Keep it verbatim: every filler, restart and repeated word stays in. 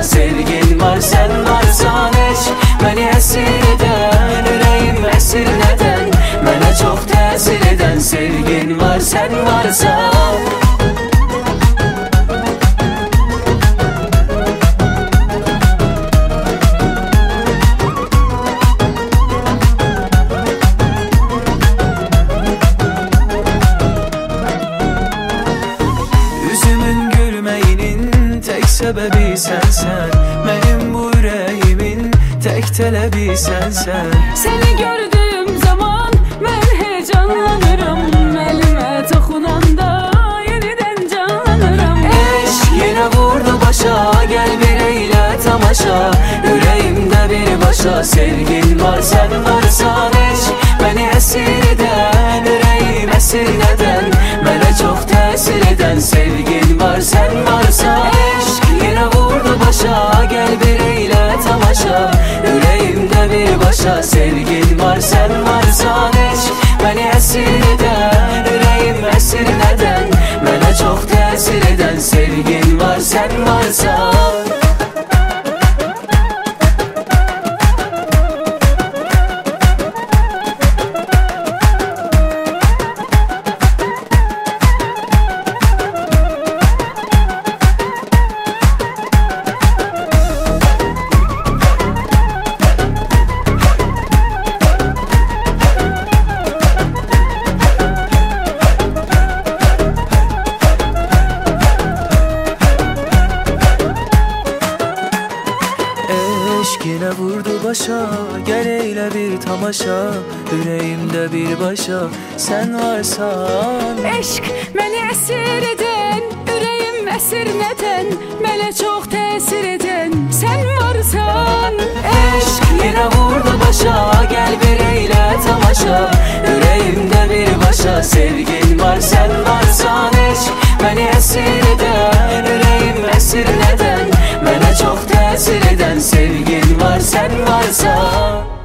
sevgin var sen varsan eşk beni esir eden, yüreğim esir neden? Mənə çox təsir edən sevgin var sen varsan. Üzümün gülməyinin tek səbəbi sənsən, mənim bu ürəyimin tek tələbi sənsən. Seni gördüğüm zaman ben heyecanlanırım, elime toxunanda yeniden canlanırım. Eşk yine vurdu başa, gel bir eyle tamaşa, yüreğimde bir başa sevgin var sen varsan eşk beni esir eden, yüreğim esir neden? Mənə çox təsir edən sevgin var sen varsan eşk yine vurdu başa, gel bir eyle tamaşa, yüreğimde bir başa sevgin var sen varsan eşk beni esir eden, yüreğim esir neden? Mənə çox təsir edən sevgin var sen varsan. Eşk yine vurdu başa, gel eyle bir tamaşa, yüreğimde bir başa sen varsan. Eşk beni esir eden, yüreğim esir neden? Mənə çox təsir eden sen varsan. Eşk yine vurdu başa, gel bir eyle tamaşa, yüreğimde bir başa sevgin var sen varsan eşk beni esir eden, yüreğim esir neden? Mənə çox təsir edən sevgin var sen varsan.